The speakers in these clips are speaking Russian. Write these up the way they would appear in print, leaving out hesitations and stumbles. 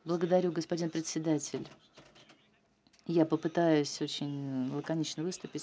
Благодарю, господин председатель. Я попытаюсь очень лаконично выступить.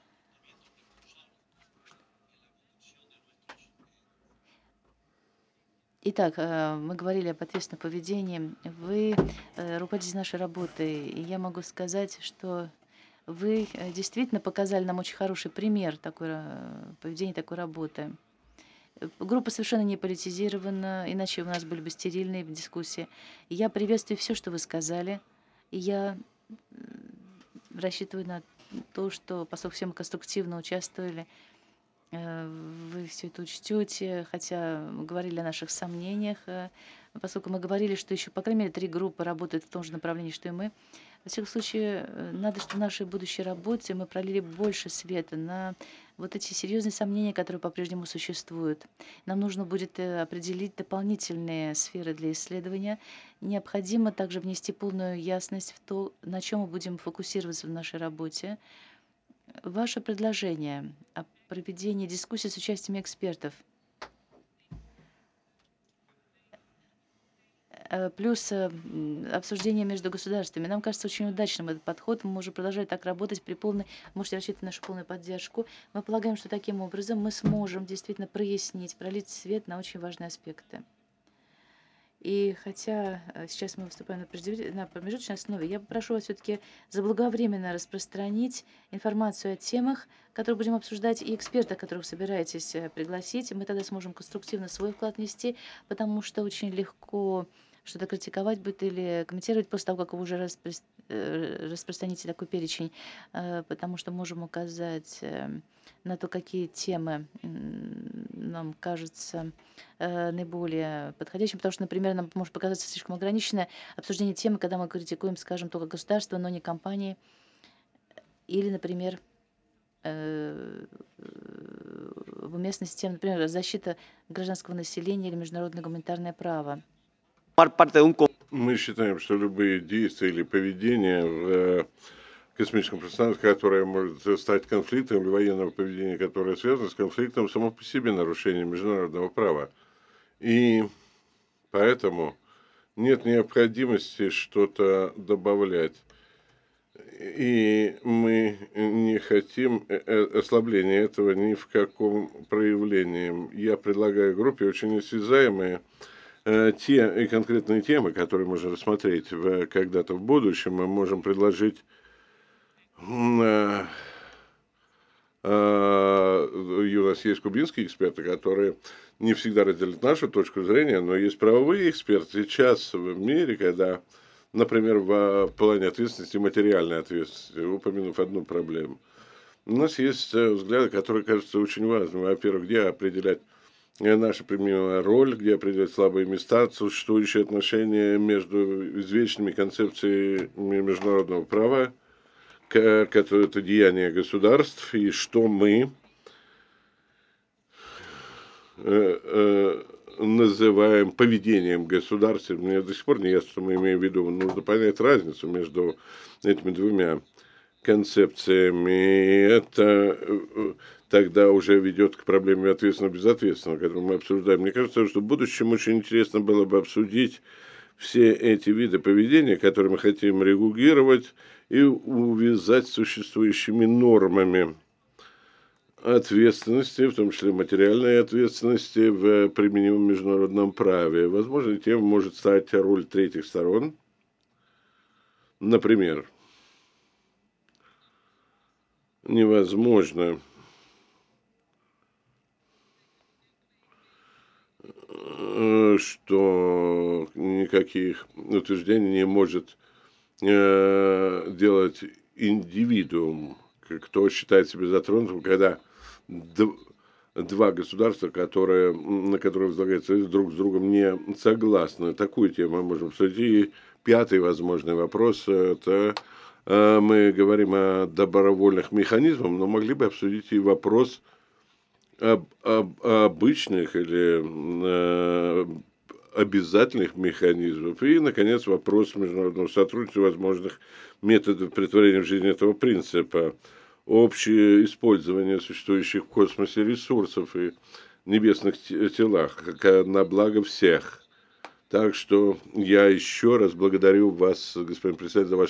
Итак, мы говорили об ответственном поведении. Вы руководитель нашей работы, и я могу сказать, что вы действительно показали нам очень хороший пример такой, поведения такой работы. Группа совершенно не политизирована, иначе у нас были бы стерильные дискуссии. И я приветствую все, что вы сказали. И я рассчитываю на то, что, поскольку все мы конструктивно участвовали, вы все это учтете, хотя мы говорили о наших сомнениях, поскольку мы говорили, что еще, по крайней мере, 3 группы работают в том же направлении, что и мы. Во всяком случае, надо, чтобы в нашей будущей работе мы пролили больше света на вот эти серьезные сомнения, которые по-прежнему существуют. Нам нужно будет определить дополнительные сферы для исследования. Необходимо также внести полную ясность в то, на чем мы будем фокусироваться в нашей работе. Ваше предложение о проведении дискуссий с участием экспертов, плюс обсуждение между государствами. Нам кажется очень удачным этот подход. Мы можем продолжать так работать при полной, можете рассчитывать на нашу полную поддержку. Мы полагаем, что таким образом мы сможем действительно прояснить, пролить свет на очень важные аспекты. И хотя сейчас мы выступаем на промежуточной основе, я попрошу вас все-таки заблаговременно распространить информацию о темах, которые будем обсуждать, и экспертов, которых собираетесь пригласить. Мы тогда сможем конструктивно свой вклад внести, потому что очень легко что-то критиковать будет или комментировать после того, как вы уже распространите такой перечень, потому что можем указать на то, какие темы нам кажутся наиболее подходящим, потому что, например, нам может показаться слишком ограниченное обсуждение темы, когда мы критикуем, скажем, только государство, но не компании, или, например, в уместности тем, например, защита гражданского населения или международное гуманитарное право. Мы считаем, что любые действия или поведение в космическом пространстве, которое может стать конфликтом, или военного поведения, которое связано с конфликтом, само по себе нарушение международного права. И поэтому нет необходимости что-то добавлять. И мы не хотим ослабления этого ни в каком проявлении. Я предлагаю группе очень осязаемые те и конкретные темы, которые можно рассмотреть когда-то в будущем. Мы можем предложить и у нас есть кубинские эксперты, которые не всегда разделяют нашу точку зрения, но есть правовые эксперты. Сейчас в мире, когда, например, в плане ответственности, материальной ответственности, упомянув одну проблему, у нас есть взгляды, которые кажутся очень важными. Во-первых, где определять наша применимая роль, где определять слабые места, существующие отношения между извечными концепциями международного права, которые это деяния государств, и что мы называем поведением государств. Мне до сих пор не ясно, что мы имеем в виду. Нужно понять разницу между этими двумя концепциями. И это тогда уже ведет к проблеме ответственно-безответственного, которую мы обсуждаем. Мне кажется, что в будущем очень интересно было бы обсудить все эти виды поведения, которые мы хотим регулировать, и увязать с существующими нормами ответственности, в том числе материальной ответственности в применимом международном праве. Возможно, тем может стать роль третьих сторон. Например, невозможно что никаких утверждений не может делать индивидуум, кто считает себя затронутым, когда два государства, на которые возлагается друг с другом не согласны. Такую тему мы можем обсудить. И пятый возможный вопрос – это мы говорим о добровольных механизмах, но могли бы обсудить и вопрос об обычных или обязательных механизмов. И, наконец, вопрос международного сотрудничества, возможных методов претворения в жизнь этого принципа, общее использование существующих в космосе ресурсов и небесных телах на благо всех. Так что я еще раз благодарю вас, господин председатель, за ваше